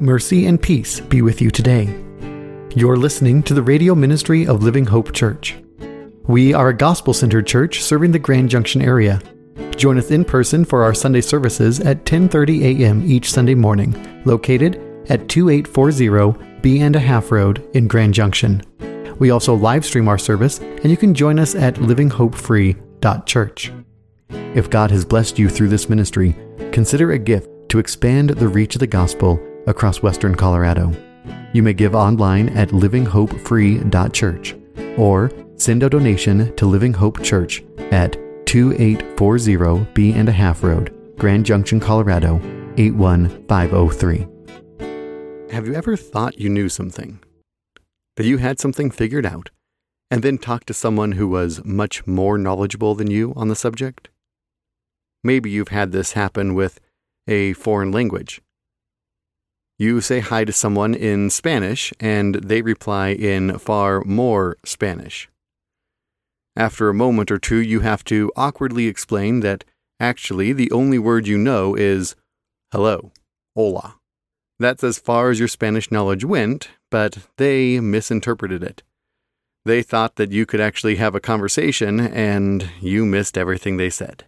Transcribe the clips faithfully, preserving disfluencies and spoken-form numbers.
Mercy and peace be with you today. You're listening to the radio ministry of Living Hope Church. We are a gospel-centered church serving the Grand Junction area. Join us in person for our Sunday services at ten thirty a.m. each Sunday morning, located at twenty-eight forty B and a Half Road in Grand Junction. We also live stream our service, and you can join us at living hope free dot church. If God has blessed you through this ministry, consider a gift to expand the reach of the gospel across Western Colorado. You may give online at living hope free dot church or send a donation to Living Hope Church at twenty-eight forty B and a Half Road, Grand Junction, Colorado, eight one five oh three. Have you ever thought you knew something? That you had something figured out, and then talked to someone who was much more knowledgeable than you on the subject? Maybe you've had this happen with a foreign language. You say hi to someone in Spanish, and they reply in far more Spanish. After a moment or two, you have to awkwardly explain that actually the only word you know is hello, hola. That's as far as your Spanish knowledge went, but they misinterpreted it. They thought that you could actually have a conversation, and you missed everything they said.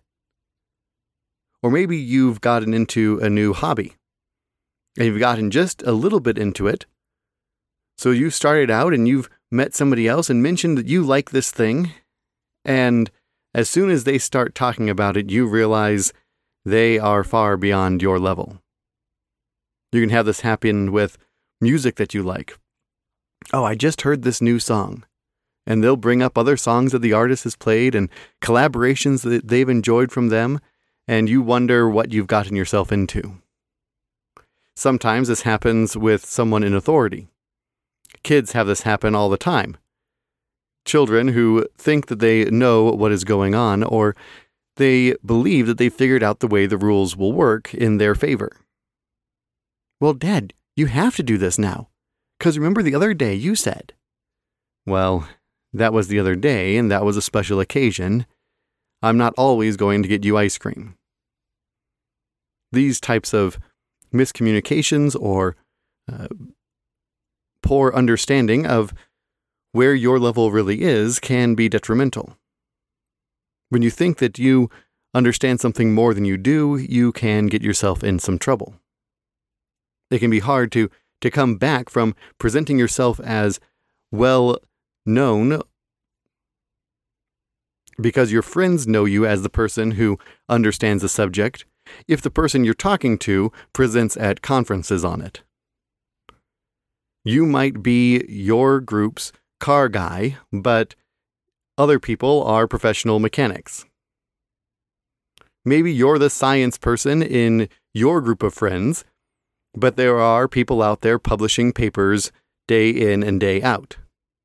Or maybe you've gotten into a new hobby, and you've gotten just a little bit into it. So you started out and you've met somebody else and mentioned that you like this thing, and as soon as they start talking about it, you realize they are far beyond your level. You can have this happen with music that you like. Oh, I just heard this new song. And they'll bring up other songs that the artist has played and collaborations that they've enjoyed from them, and you wonder what you've gotten yourself into. Sometimes this happens with someone in authority. Kids have this happen all the time. Children who think that they know what is going on, or they believe that they figured out the way the rules will work in their favor. Well, Dad, you have to do this now, because remember the other day you said. Well, that was the other day, and that was a special occasion. I'm not always going to get you ice cream. These types of miscommunications or uh, poor understanding of where your level really is can be detrimental. When you think that you understand something more than you do, you can get yourself in some trouble. It can be hard to, to come back from presenting yourself as well known because your friends know you as the person who understands the subject, if the person you're talking to presents at conferences on it. You might be your group's car guy, but other people are professional mechanics. Maybe you're the science person in your group of friends, but there are people out there publishing papers day in and day out.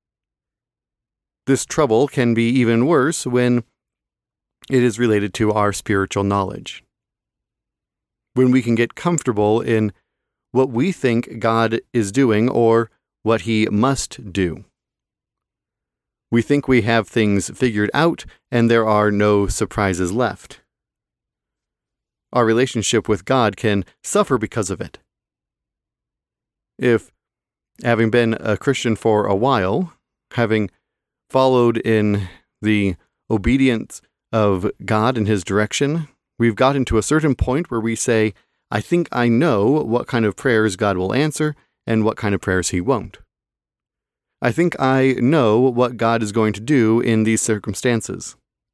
This trouble can be even worse when it is related to our spiritual knowledge. When we can get comfortable in what we think God is doing or what He must do. We think we have things figured out and there are no surprises left. Our relationship with God can suffer because of it. If, having been a Christian for a while, having followed in the obedience of God and His direction, we've gotten to a certain point where we say, I think I know what kind of prayers God will answer and what kind of prayers He won't. I think I know what God is going to do in these circumstances.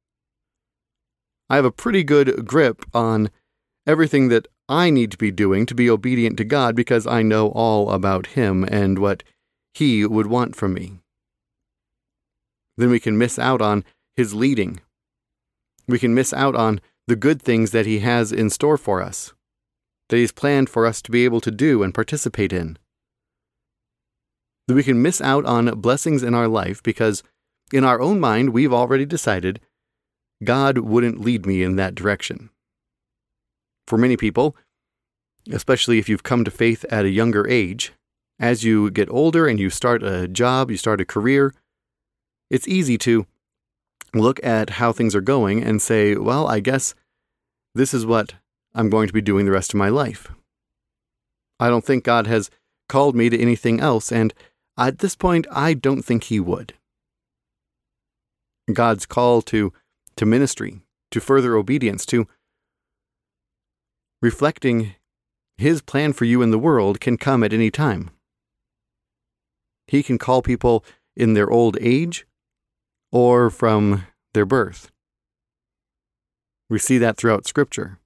I have a pretty good grip on everything that I need to be doing to be obedient to God because I know all about Him and what He would want from me. Then we can miss out on His leading. We can miss out on the good things that He has in store for us, that He's planned for us to be able to do and participate in. That we can miss out on blessings in our life because in our own mind we've already decided God wouldn't lead me in that direction. For many people, especially if you've come to faith at a younger age, as you get older and you start a job, you start a career, it's easy to look at how things are going and say, well, I guess this is what I'm going to be doing the rest of my life. I don't think God has called me to anything else, and at this point, I don't think He would. God's call to, to ministry, to further obedience, to reflecting His plan for you in the world can come at any time. He can call people in their old age or from their birth. We see that throughout Scripture.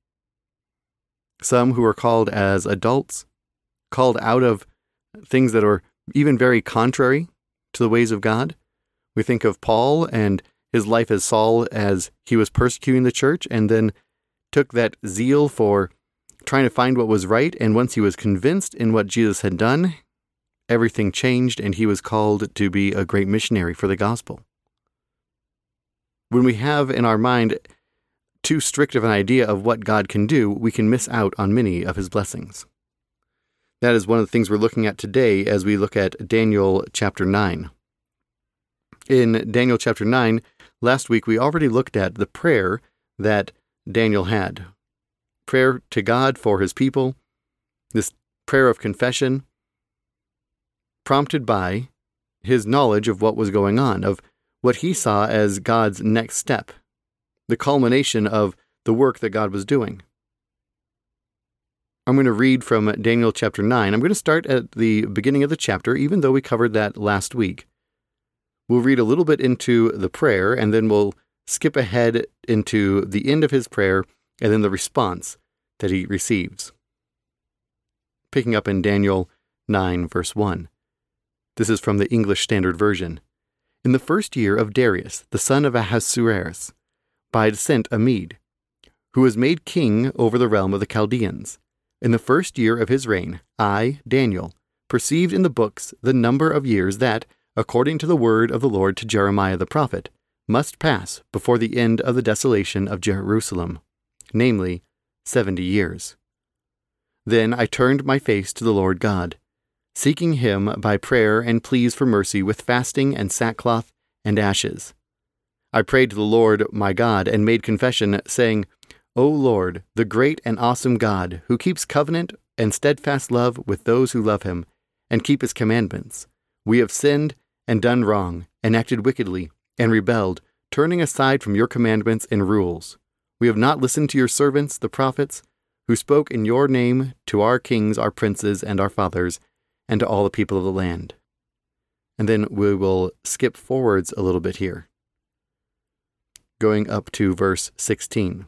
Some who are called as adults, called out of things that are even very contrary to the ways of God. We think of Paul and his life as Saul as he was persecuting the church, and then took that zeal for trying to find what was right, and once he was convinced in what Jesus had done, everything changed, and he was called to be a great missionary for the gospel. When we have in our mind too strict of an idea of what God can do, we can miss out on many of His blessings. That is one of the things we're looking at today as we look at Daniel chapter nine. In Daniel chapter nine, last week we already looked at the prayer that Daniel had. Prayer to God for his people, this prayer of confession, prompted by his knowledge of what was going on, of what he saw as God's next step, the culmination of the work that God was doing. I'm going to read from Daniel chapter nine. I'm going to start at the beginning of the chapter, even though we covered that last week. We'll read a little bit into the prayer, and then we'll skip ahead into the end of his prayer, and then the response that he receives. Picking up in Daniel nine, verse one. This is from the English Standard Version. In the first year of Darius, the son of Ahasuerus, by descent a Mede, who was made king over the realm of the Chaldeans, in the first year of his reign, I, Daniel, perceived in the books the number of years that, according to the word of the Lord to Jeremiah the prophet, must pass before the end of the desolation of Jerusalem, namely, seventy years. Then I turned my face to the Lord God, seeking Him by prayer and pleas for mercy with fasting and sackcloth and ashes. I prayed to the Lord my God and made confession, saying, O Lord, the great and awesome God, who keeps covenant and steadfast love with those who love Him, and keep His commandments, we have sinned and done wrong, and acted wickedly, and rebelled, turning aside from your commandments and rules. We have not listened to your servants, the prophets, who spoke in your name to our kings, our princes, and our fathers, and to all the people of the land. And then we will skip forwards a little bit here, going up to verse sixteen.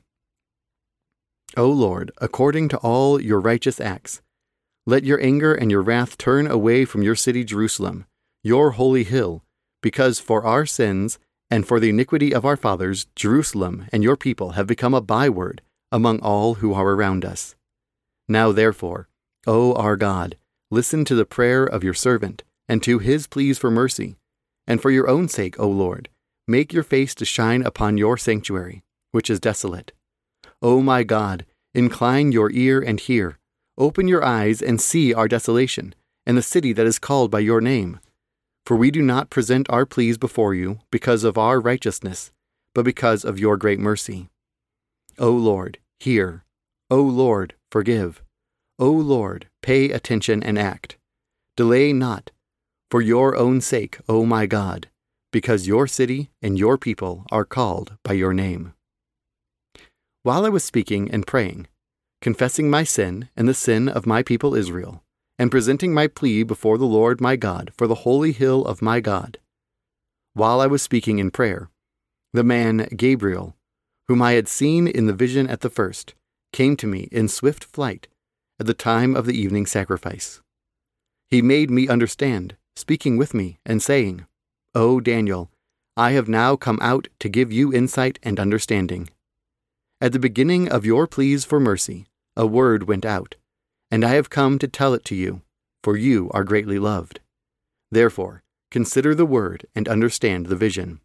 O Lord, according to all your righteous acts, let your anger and your wrath turn away from your city Jerusalem, your holy hill, because for our sins and for the iniquity of our fathers, Jerusalem and your people have become a byword among all who are around us. Now therefore, O our God, listen to the prayer of your servant, and to his pleas for mercy, and for your own sake, O Lord, make your face to shine upon your sanctuary, which is desolate. O my God, incline your ear and hear. Open your eyes and see our desolation, and the city that is called by your name. For we do not present our pleas before you because of our righteousness, but because of your great mercy. O Lord, hear. O Lord, forgive. O Lord, pay attention and act. Delay not, for your own sake, O my God, because your city and your people are called by your name. While I was speaking and praying, confessing my sin and the sin of my people Israel, and presenting my plea before the Lord my God for the holy hill of my God, while I was speaking in prayer, the man Gabriel, whom I had seen in the vision at the first, came to me in swift flight at the time of the evening sacrifice. He made me understand, speaking with me and saying, O Daniel, I have now come out to give you insight and understanding. At the beginning of your pleas for mercy, a word went out, and I have come to tell it to you, for you are greatly loved. Therefore, consider the word and understand the vision.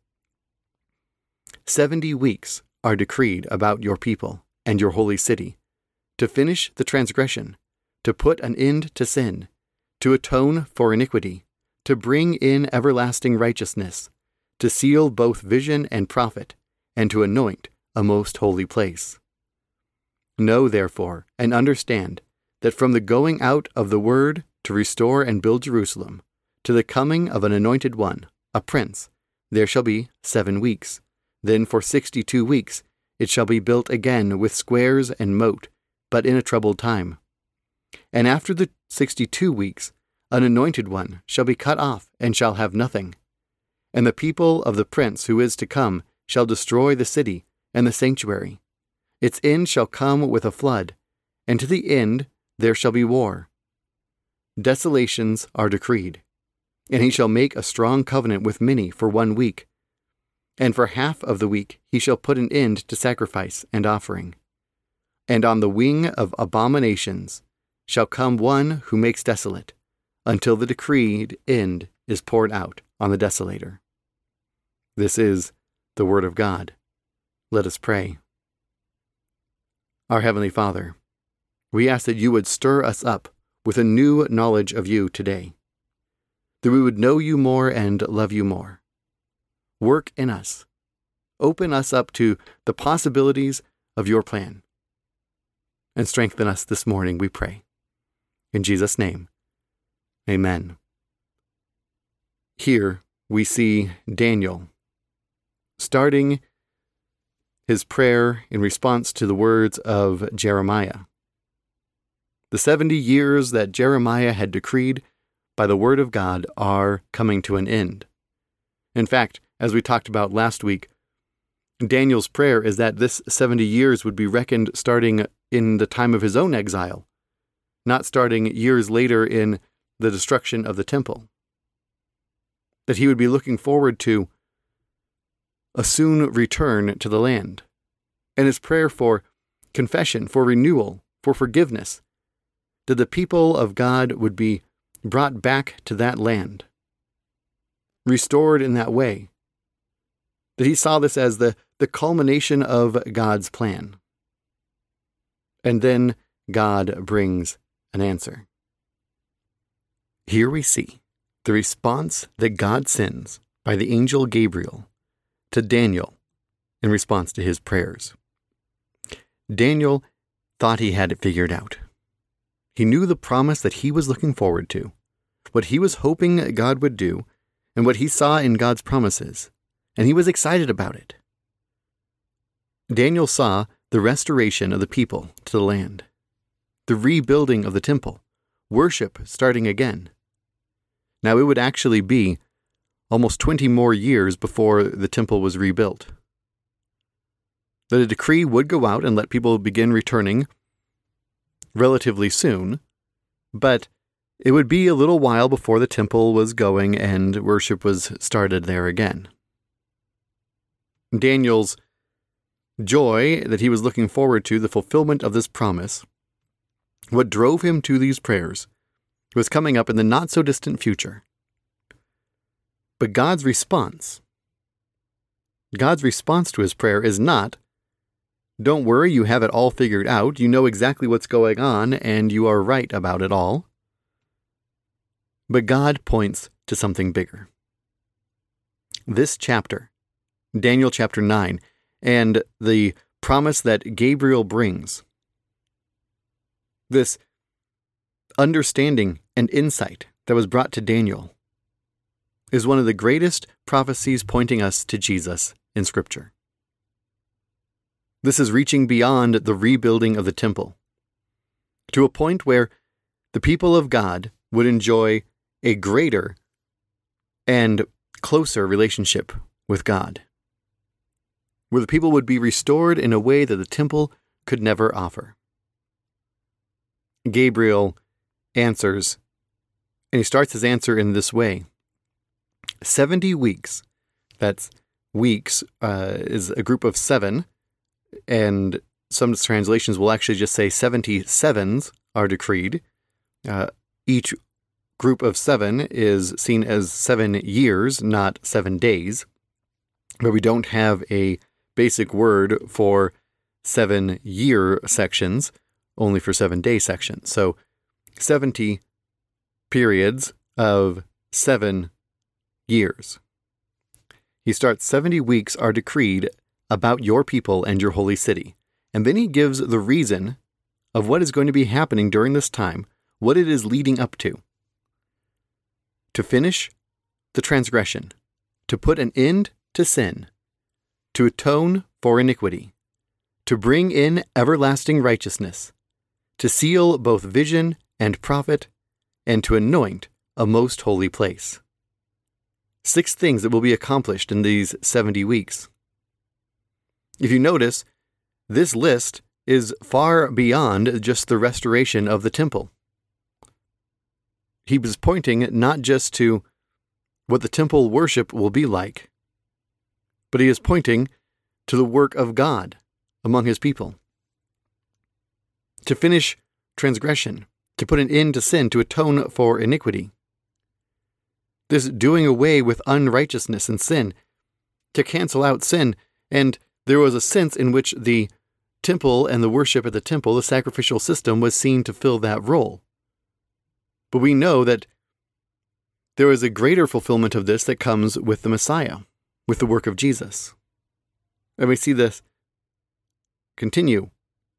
Seventy weeks are decreed about your people and your holy city, to finish the transgression, to put an end to sin, to atone for iniquity, to bring in everlasting righteousness, to seal both vision and prophet, and to anoint a most holy place. Know, therefore, and understand that from the going out of the word to restore and build Jerusalem, to the coming of an anointed one, a prince, there shall be seven weeks. Then for sixty-two weeks it shall be built again with squares and moat, but in a troubled time. And after the sixty-two weeks, an anointed one shall be cut off and shall have nothing. And the people of the prince who is to come shall destroy the city and the sanctuary. Its end shall come with a flood, and to the end there shall be war. Desolations are decreed, and he shall make a strong covenant with many for one week. And for half of the week he shall put an end to sacrifice and offering. And on the wing of abominations shall come one who makes desolate, until the decreed end is poured out on the desolator. This is the word of God. Let us pray. Our Heavenly Father, we ask that you would stir us up with a new knowledge of you today, that we would know you more and love you more. Work in us. Open us up to the possibilities of your plan. And strengthen us this morning, we pray. In Jesus' name, amen. Here we see Daniel starting his prayer in response to the words of Jeremiah. The seventy years that Jeremiah had decreed by the word of God are coming to an end. In fact, as we talked about last week, Daniel's prayer is that this seventy years would be reckoned starting in the time of his own exile, not starting years later in the destruction of the temple. That he would be looking forward to a soon return to the land, and his prayer for confession, for renewal, for forgiveness, that the people of God would be brought back to that land, restored in that way, that he saw this as the, the culmination of God's plan. And then God brings an answer. Here we see the response that God sends by the angel Gabriel to Daniel in response to his prayers. Daniel thought he had it figured out. He knew the promise that he was looking forward to, what he was hoping God would do, and what he saw in God's promises, and he was excited about it. Daniel saw the restoration of the people to the land, the rebuilding of the temple, worship starting again. Now it would actually be almost twenty more years before the temple was rebuilt. That a decree would go out and let people begin returning relatively soon, but it would be a little while before the temple was going and worship was started there again. Daniel's joy that he was looking forward to the fulfillment of this promise, what drove him to these prayers, was coming up in the not-so-distant future. But God's response, God's response to his prayer is not, "Don't worry, you have it all figured out, you know exactly what's going on, and you are right about it all." But God points to something bigger. This chapter, Daniel chapter nine, and the promise that Gabriel brings, this understanding and insight that was brought to Daniel, is one of the greatest prophecies pointing us to Jesus in Scripture. This is reaching beyond the rebuilding of the temple, to a point where the people of God would enjoy a greater and closer relationship with God, where the people would be restored in a way that the temple could never offer. Gabriel answers, and he starts his answer in this way. Seventy weeks, that's weeks, uh, is a group of seven, and some translations will actually just say seventy sevens are decreed. Uh, each group of seven is seen as seven years, not seven days, but we don't have a basic word for seven year sections, only for seven day sections. So seventy periods of seven years. He starts, seventy weeks are decreed about your people and your holy city. And then he gives the reason of what is going to be happening during this time, what it is leading up to. To finish the transgression, to put an end to sin, to atone for iniquity, to bring in everlasting righteousness, to seal both vision and prophet, and to anoint a most holy place. Six things that will be accomplished in these seventy weeks. If you notice, this list is far beyond just the restoration of the temple. He was pointing not just to what the temple worship will be like, but he is pointing to the work of God among his people. To finish transgression, to put an end to sin, to atone for iniquity. This doing away with unrighteousness and sin, to cancel out sin, and there was a sense in which the temple and the worship at the temple, the sacrificial system, was seen to fill that role. But we know that there is a greater fulfillment of this that comes with the Messiah, with the work of Jesus. And we see this continue.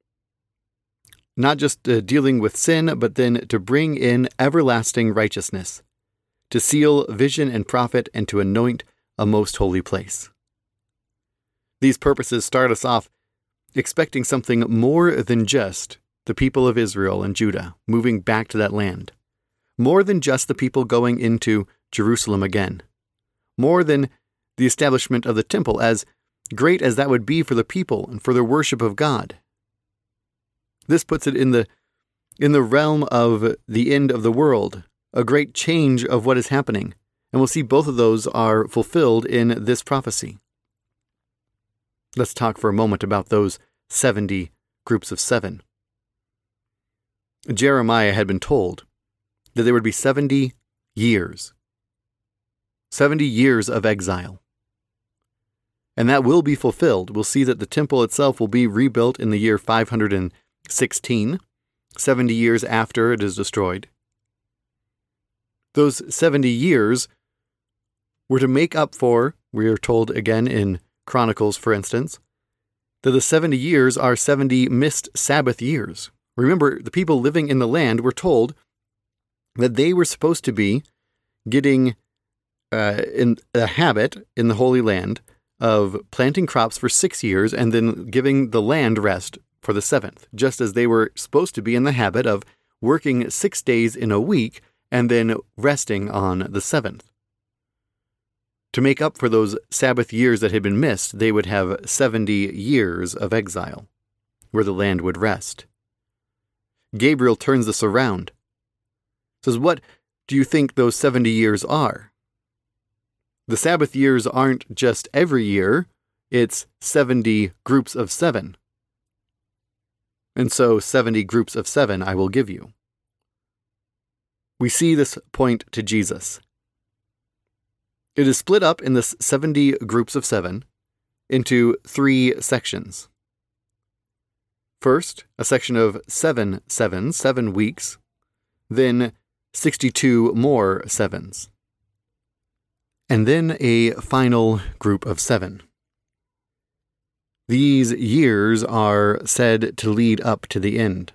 Not just uh, dealing with sin, but then to bring in everlasting righteousness, to seal vision and prophet, and to anoint a most holy place. These purposes start us off expecting something more than just the people of Israel and Judah moving back to that land. More than just the people going into Jerusalem again. More than the establishment of the temple, as great as that would be for the people and for their worship of God. This puts it in the in the realm of the end of the world, a great change of what is happening. And we'll see both of those are fulfilled in this prophecy. Let's talk for a moment about those seventy groups of seven. Jeremiah had been told that there would be seventy years. seventy years of exile. And that will be fulfilled. We'll see that the temple itself will be rebuilt in the year five hundred sixteen, seventy years after it is destroyed. Those seventy years were to make up for, we are told again in Chronicles, for instance, that the seventy years are seventy missed Sabbath years. Remember, the people living in the land were told that they were supposed to be getting uh, in a habit in the Holy Land of planting crops for six years and then giving the land rest for the seventh, just as they were supposed to be in the habit of working six days in a week and then resting on the seventh. To make up for those Sabbath years that had been missed, they would have seventy years of exile, where the land would rest. Gabriel turns this around. Says, what do you think those seventy years are? The Sabbath years aren't just every year, it's seventy groups of seven. And so seventy groups of seven I will give you. We see this point to Jesus. It is split up in this seventy groups of seven into three sections. First, a section of seven sevens, seven weeks, then sixty-two more sevens, and then a final group of seven. These years are said to lead up to the end.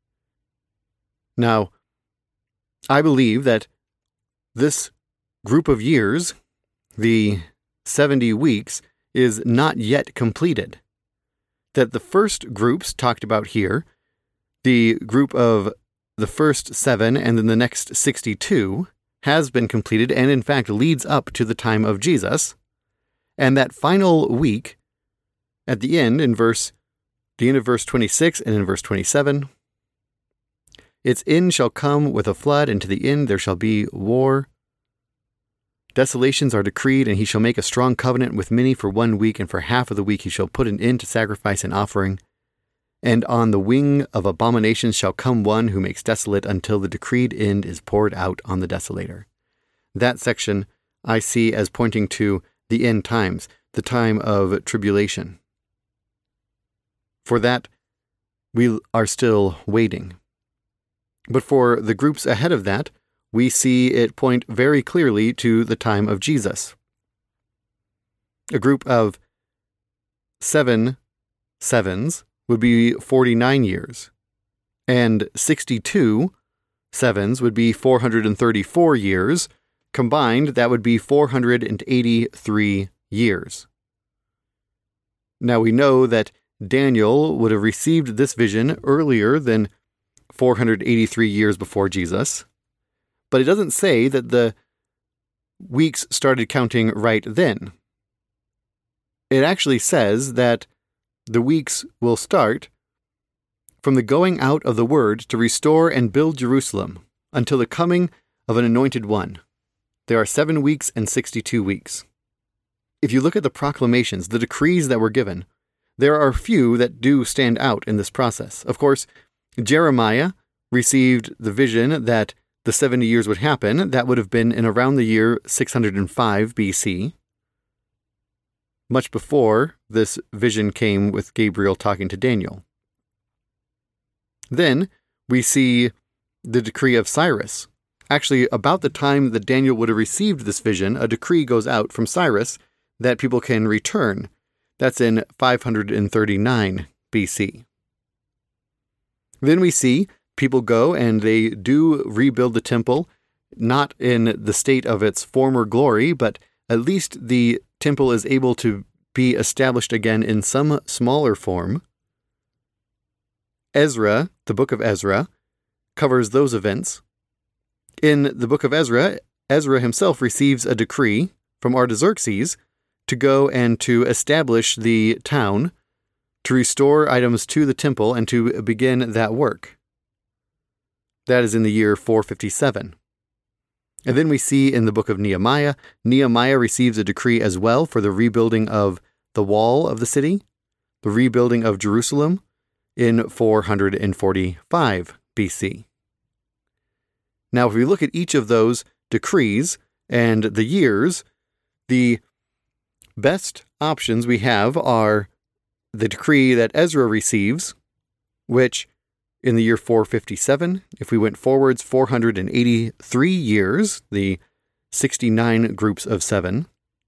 Now, I believe that this group of years, the seventy weeks, is not yet completed. That the first groups talked about here, the group of the first seven and then the next sixty-two, has been completed and in fact leads up to the time of Jesus. And that final week, at the end, in verse, the end of verse twenty-six and in verse twenty-seven, its end shall come with a flood, and to the end there shall be war. Desolations are decreed, and he shall make a strong covenant with many for one week, and for half of the week he shall put an end to sacrifice and offering. And on the wing of abominations shall come one who makes desolate until the decreed end is poured out on the desolator. That section I see as pointing to the end times, the time of tribulation. For that, we are still waiting. But for the groups ahead of that, we see it point very clearly to the time of Jesus. A group of seven sevens would be forty-nine years. And sixty-two sevens would be four hundred thirty-four years. Combined, that would be four hundred eighty-three years. Now we know that Daniel would have received this vision earlier than four hundred eighty-three years before Jesus, but it doesn't say that the weeks started counting right then. It actually says that the weeks will start from the going out of the word to restore and build Jerusalem until the coming of an anointed one. There are seven weeks and sixty-two weeks. If you look at the proclamations, the decrees that were given, there are a few that do stand out in this process. Of course, Jeremiah received the vision that the seventy years would happen. That would have been in around the year six hundred five B C, much before this vision came with Gabriel talking to Daniel. Then we see the decree of Cyrus. Actually, about the time that Daniel would have received this vision, a decree goes out from Cyrus that people can return. That's in five hundred thirty-nine B C. Then we see people go and they do rebuild the temple, not in the state of its former glory, but at least the temple is able to be established again in some smaller form. Ezra, the book of Ezra, covers those events. In the book of Ezra, Ezra himself receives a decree from Artaxerxes to go and to establish the town, to restore items to the temple, and to begin that work. That is in the year four fifty-seven. And then we see in the book of Nehemiah, Nehemiah receives a decree as well for the rebuilding of the wall of the city, the rebuilding of Jerusalem in four hundred forty-five B C. Now, if we look at each of those decrees and the years, the best options we have are the decree that Ezra receives, which in the year four fifty-seven, if we went forwards four hundred eighty-three years, the sixty-nine groups of seven,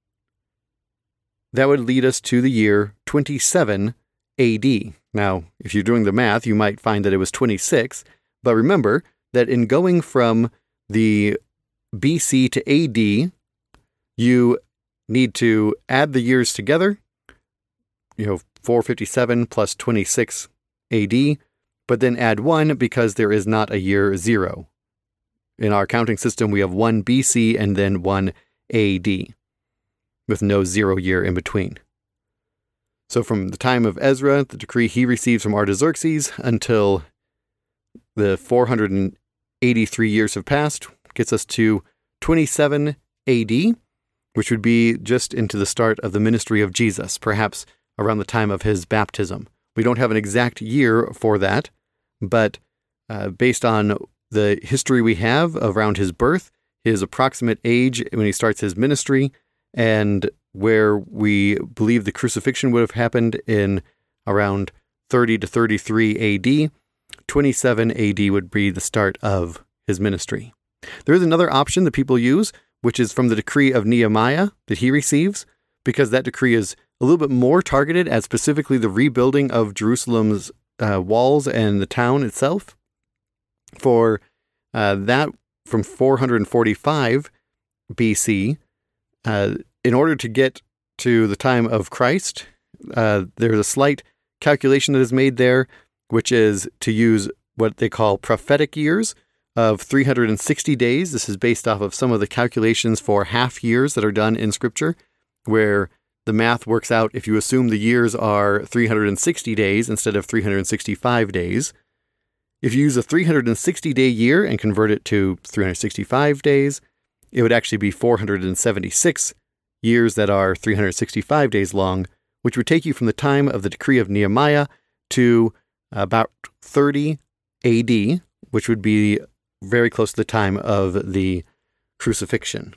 that would lead us to the year twenty-seven A D. Now, if you're doing the math, you might find that it was twenty-six, but remember that in going from the B C to A D, you need to add the years together, you know, four fifty-seven plus twenty-six A D, but then add one because there is not a year zero. In our counting system, we have one B C and then one A D, with no zero year in between. So from the time of Ezra, the decree he receives from Artaxerxes, until the four hundred eighty-three years have passed, gets us to twenty-seven A D, which would be just into the start of the ministry of Jesus, perhaps around the time of his baptism. We don't have an exact year for that, but uh, based on the history we have around his birth, his approximate age when he starts his ministry, and where we believe the crucifixion would have happened in around thirty to thirty-three A D, twenty-seven A D would be the start of his ministry. There is another option that people use, which is from the decree of Nehemiah that he receives, because that decree is a little bit more targeted at specifically the rebuilding of Jerusalem's uh, walls and the town itself. For uh, that, from four hundred forty-five B C, uh, in order to get to the time of Christ, uh, there's a slight calculation that is made there, which is to use what they call prophetic years of three hundred sixty days. This is based off of some of the calculations for half years that are done in Scripture, where the math works out if you assume the years are three hundred sixty days instead of three hundred sixty-five days. If you use a three hundred sixty day year and convert it to three hundred sixty-five days, it would actually be four hundred seventy-six years that are three hundred sixty-five days long, which would take you from the time of the decree of Nehemiah to about thirty A D, which would be very close to the time of the crucifixion.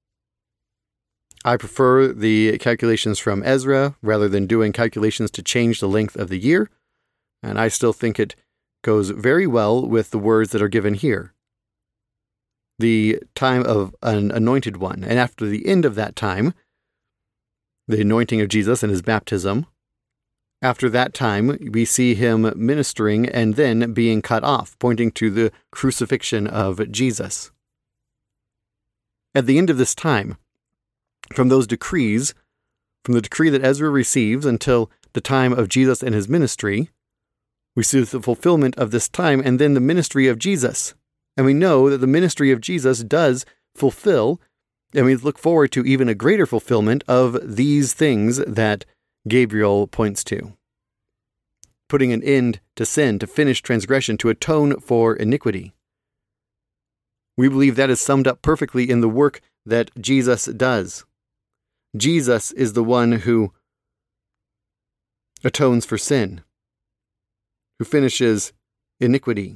I prefer the calculations from Ezra rather than doing calculations to change the length of the year, and I still think it goes very well with the words that are given here. The time of an anointed one, and after the end of that time, the anointing of Jesus and his baptism, After that time, we see him ministering and then being cut off, pointing to the crucifixion of Jesus. At the end of this time, from those decrees, from the decree that Ezra receives until the time of Jesus and his ministry, we see the fulfillment of this time and then the ministry of Jesus. And we know that the ministry of Jesus does fulfill, and we look forward to even a greater fulfillment of these things that Gabriel points to. Putting an end to sin, to finish transgression, to atone for iniquity. We believe that is summed up perfectly in the work that Jesus does. Jesus is the one who atones for sin, who finishes iniquity.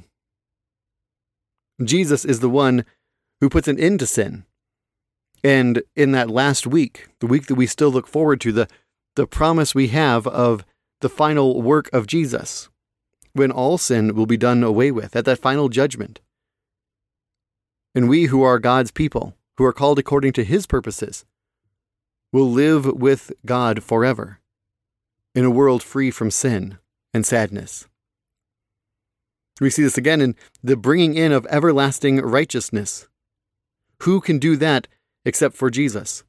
Jesus is the one who puts an end to sin. And in that last week, the week that we still look forward to, the, the promise we have of the final work of Jesus, when all sin will be done away with, at that final judgment. And we who are God's people, who are called according to his purposes, will live with God forever, in a world free from sin and sadness. We see this again in the bringing in of everlasting righteousness. Who can do that except for Jesus?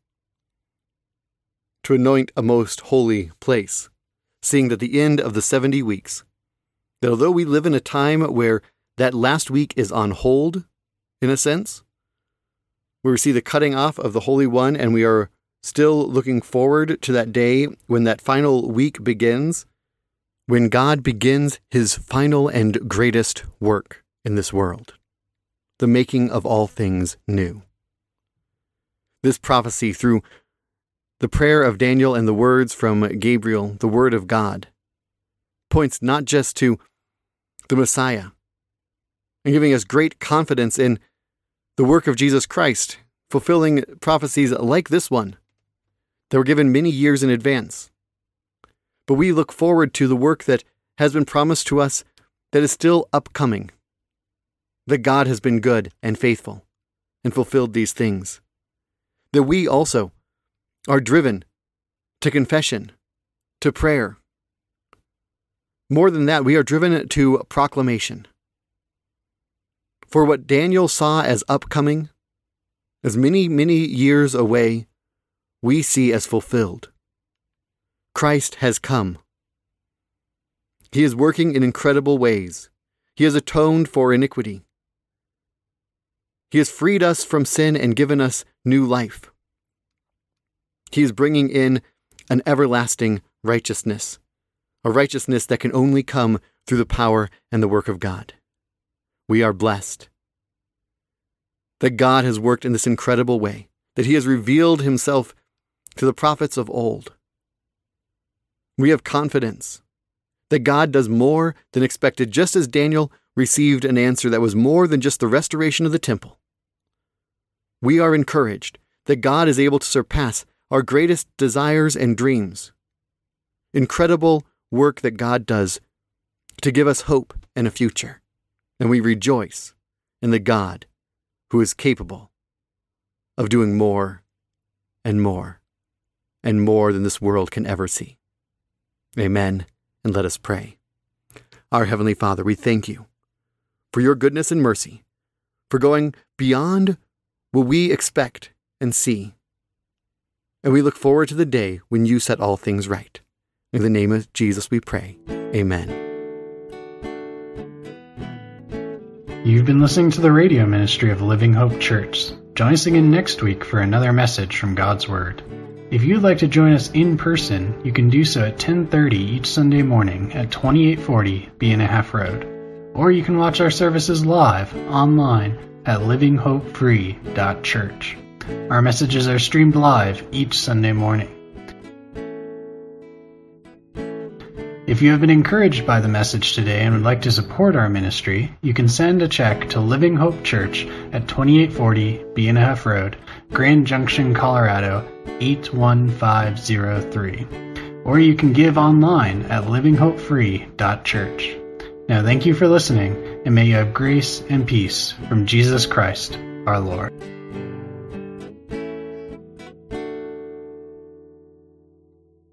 To anoint a most holy place, seeing that the end of the seventy weeks, that although we live in a time where that last week is on hold, in a sense, where we see the cutting off of the Holy One and we are still looking forward to that day when that final week begins, when God begins his final and greatest work in this world, the making of all things new. This prophecy through the prayer of Daniel and the words from Gabriel, the word of God, points not just to the Messiah and giving us great confidence in the work of Jesus Christ, fulfilling prophecies like this one that were given many years in advance. But we look forward to the work that has been promised to us that is still upcoming, that God has been good and faithful and fulfilled these things, that we also are driven to confession, to prayer. More than that, we are driven to proclamation. For what Daniel saw as upcoming, as many, many years away, we see as fulfilled. Christ has come. He is working in incredible ways. He has atoned for iniquity. He has freed us from sin and given us new life. He is bringing in an everlasting righteousness, a righteousness that can only come through the power and the work of God. We are blessed that God has worked in this incredible way, that he has revealed himself to the prophets of old. We have confidence that God does more than expected, just as Daniel received an answer that was more than just the restoration of the temple. We are encouraged that God is able to surpass our greatest desires and dreams. Incredible work that God does to give us hope and a future. And we rejoice in the God who is capable of doing more and more and more than this world can ever see. Amen, and let us pray. Our Heavenly Father, we thank you for your goodness and mercy, for going beyond what we expect and see. And we look forward to the day when you set all things right. In the name of Jesus we pray. Amen. You've been listening to the radio ministry of Living Hope Church. Join us again next week for another message from God's Word. If you'd like to join us in person, you can do so at ten thirty each Sunday morning at twenty-eight forty B and a Half Road. Or you can watch our services live online at living hope free dot church. Our messages are streamed live each Sunday morning. If you have been encouraged by the message today and would like to support our ministry, you can send a check to Living Hope Church at twenty-eight forty B and a Half Road, Grand Junction, Colorado eight one five zero three. Or you can give online at living hope free dot church. Now thank you for listening, and may you have grace and peace from Jesus Christ, our Lord.